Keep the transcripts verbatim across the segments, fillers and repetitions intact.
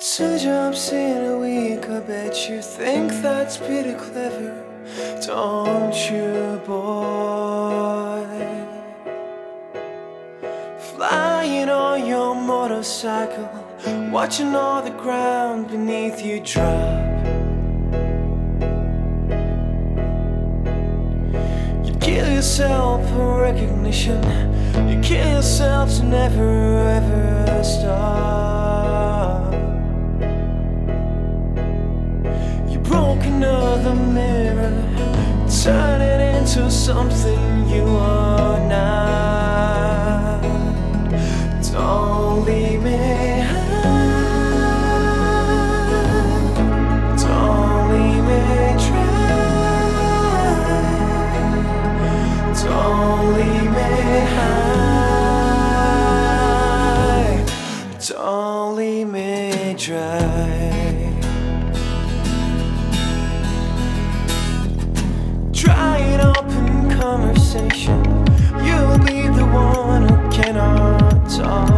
Two jumps in a week, I bet you think that's pretty clever, don't you, boy? Flying on your motorcycle, watching all the ground beneath you drop. You kill yourself for recognition, you kill yourself to never ever stop. You broke another mirror, turn it into something you are not. Don't leave me high, don't leave me dry, don't leave me high, don't leave me dry. Try it up in conversation, you'll be the one who cannot talk.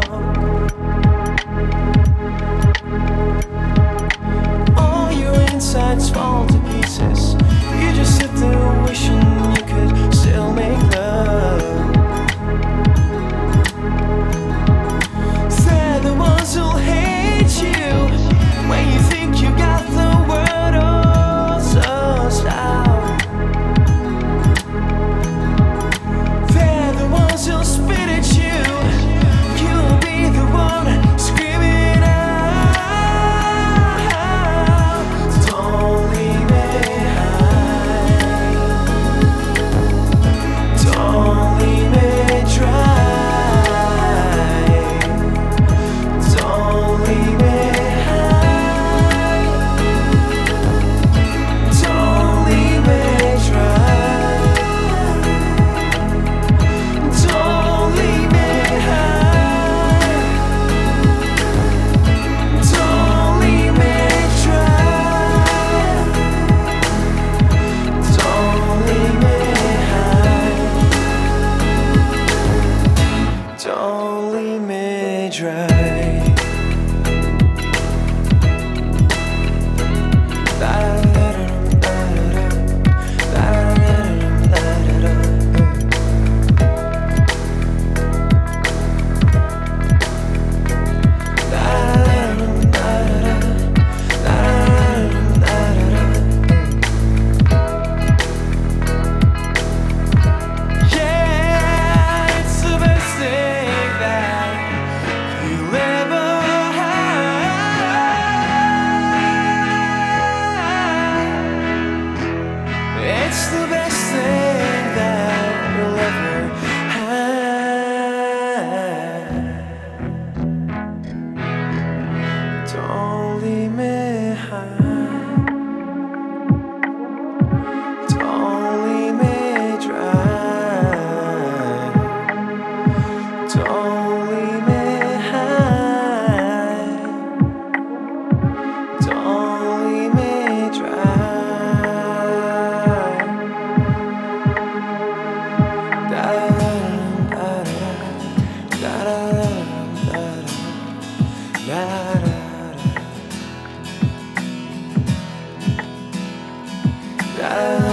All your insides fall to pieces, you just sit there wishing you could still make love. They're the ones who'll hate you when you think you got the word all so loud. She'll spit at you, you'll be the one screaming out. Don't leave me high, don't leave me dry, don't leave me high, don't leave me dry. Don't leave me dry. It's the best thing that you'll ever have. Don't leave me high, don't leave me dry, don't leave me high, don't leave me dry. Da, da, da.